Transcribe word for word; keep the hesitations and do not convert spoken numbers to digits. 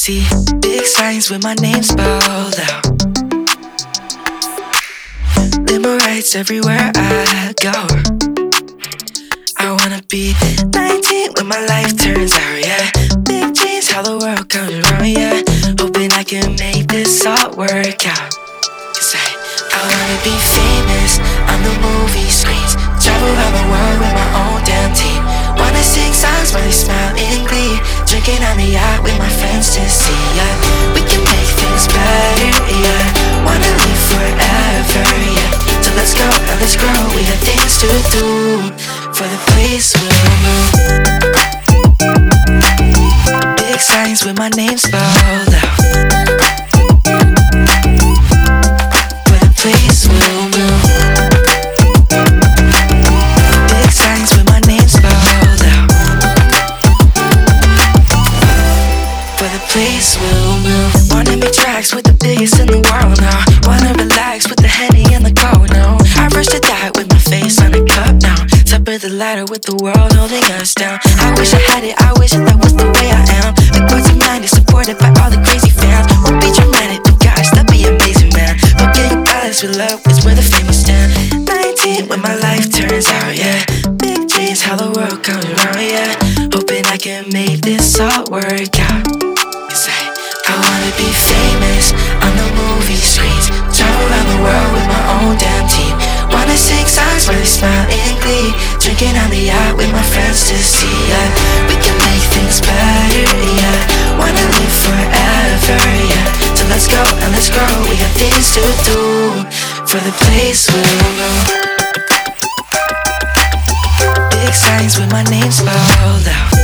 see big signs with my name spelled out. Limo rights everywhere I go. I wanna be nineteen when my life turns out, yeah. Big dreams, how the world comes around, yeah. Hoping I can make this all work out. Cause I, I wanna be famous on the movie screens. Travel around the world with my own damn team. Wanna sing songs while they smile in glee. Drinking on the yacht with my friends to see, yeah. We can make things better, yeah. Wanna live forever, yeah. So let's go, now let's grow. We got things to do. For the place we'll move. Big signs with my name spelled out. For the place we'll move. Big signs with my name spelled out. For the place we'll move. Wanna make tracks with the biggest in the world now. Wanna relax with the Henny and the cold, no. I rush to die with my face on a cup now. Top of the ladder with the world holding us down. I wish I had it, I wish that was the way I am. Big boys united, supported by all the crazy fans. Won't be dramatic, but gosh, that'd be amazing, man. Forget your balance with love is where the famous stand. Nineteen when my life turns out, yeah. Big dreams, how the world comes around, yeah. Hoping I can make this all work out. Cause I, I wanna be famous on the movie screens. Travel around the world with my own damn team. Wanna sing songs while they smile in glee. Drinking on the yacht with my friends to see, yeah. We can make things better, yeah. Wanna live forever, yeah. So let's go and let's grow. We got things to do. For the place we'll move. Big signs with my name spelled out.